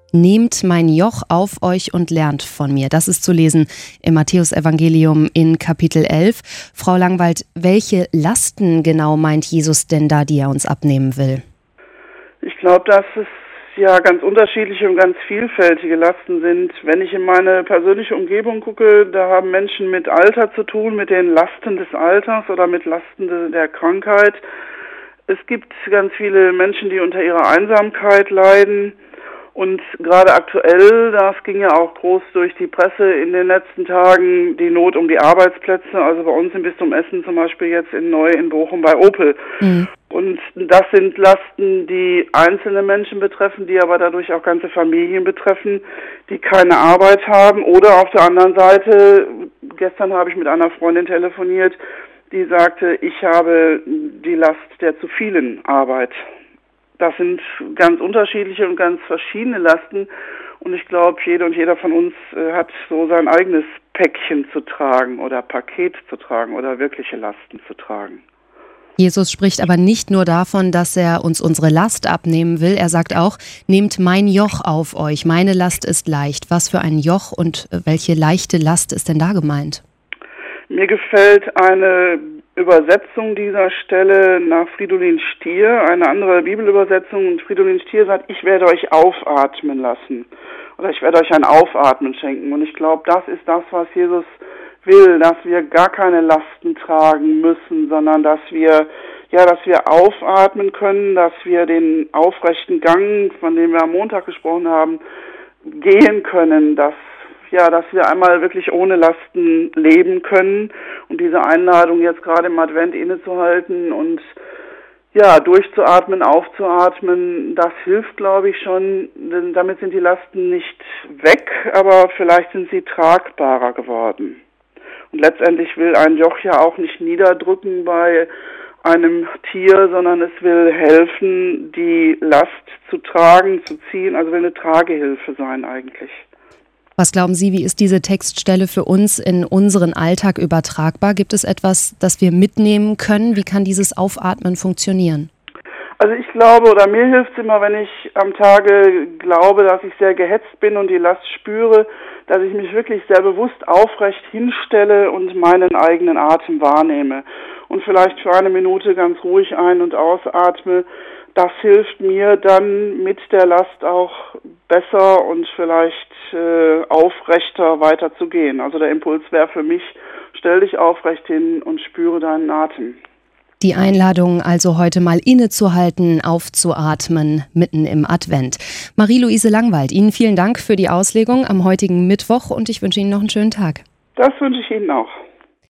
Nehmt mein Joch auf euch und lernt von mir. Das ist zu lesen im Matthäusevangelium in Kapitel 11. Frau Langwald, welche Lasten genau meint Jesus denn da, die er uns abnehmen will? Ich glaube, dass es ja ganz unterschiedliche und ganz vielfältige Lasten sind. Wenn ich in meine persönliche Umgebung gucke, da haben Menschen mit Alter zu tun, mit den Lasten des Alters oder mit Lasten der Krankheit. Es gibt ganz viele Menschen, die unter ihrer Einsamkeit leiden. Und gerade aktuell, das ging ja auch groß durch die Presse in den letzten Tagen, die Not um die Arbeitsplätze, also bei uns im Bistum Essen zum Beispiel jetzt neu in Bochum bei Opel. Und das sind Lasten, die einzelne Menschen betreffen, die aber dadurch auch ganze Familien betreffen, die keine Arbeit haben. Oder auf der anderen Seite, gestern habe ich mit einer Freundin telefoniert, die sagte, ich habe die Last der zu vielen Arbeit. Das sind ganz unterschiedliche und ganz verschiedene Lasten und ich glaube, jede und jeder von uns hat so sein eigenes Päckchen zu tragen oder Paket zu tragen oder wirkliche Lasten zu tragen. Jesus spricht aber nicht nur davon, dass er uns unsere Last abnehmen will. Er sagt auch, nehmt mein Joch auf euch, meine Last ist leicht. Was für ein Joch und welche leichte Last ist denn da gemeint? Mir gefällt eine Übersetzung dieser Stelle nach Fridolin Stier, eine andere Bibelübersetzung. Und Fridolin Stier sagt, ich werde euch aufatmen lassen oder ich werde euch ein Aufatmen schenken. Und ich glaube, das ist das, was Jesus will, dass wir gar keine Lasten tragen müssen, sondern dass wir aufatmen können, dass wir den aufrechten Gang, von dem wir am Montag gesprochen haben, gehen können, dass wir einmal wirklich ohne Lasten leben können und diese Einladung jetzt gerade im Advent innezuhalten und durchzuatmen, aufzuatmen, das hilft, glaube ich, schon, denn damit sind die Lasten nicht weg, aber vielleicht sind sie tragbarer geworden. Und letztendlich will ein Joch ja auch nicht niederdrücken bei einem Tier, sondern es will helfen, die Last zu tragen, zu ziehen, also will eine Tragehilfe sein eigentlich. Was glauben Sie, wie ist diese Textstelle für uns in unseren Alltag übertragbar? Gibt es etwas, das wir mitnehmen können? Wie kann dieses Aufatmen funktionieren? Also ich glaube, oder mir hilft es immer, wenn ich am Tage glaube, dass ich sehr gehetzt bin und die Last spüre, dass ich mich wirklich sehr bewusst aufrecht hinstelle und meinen eigenen Atem wahrnehme und vielleicht für eine Minute ganz ruhig ein- und ausatme. Das hilft mir dann mit der Last auch besser und vielleicht aufrechter weiterzugehen. Also der Impuls wäre für mich, stell dich aufrecht hin und spüre deinen Atem. Die Einladung also heute mal innezuhalten, aufzuatmen, mitten im Advent. Marie-Louise Langwald, Ihnen vielen Dank für die Auslegung am heutigen Mittwoch und ich wünsche Ihnen noch einen schönen Tag. Das wünsche ich Ihnen auch.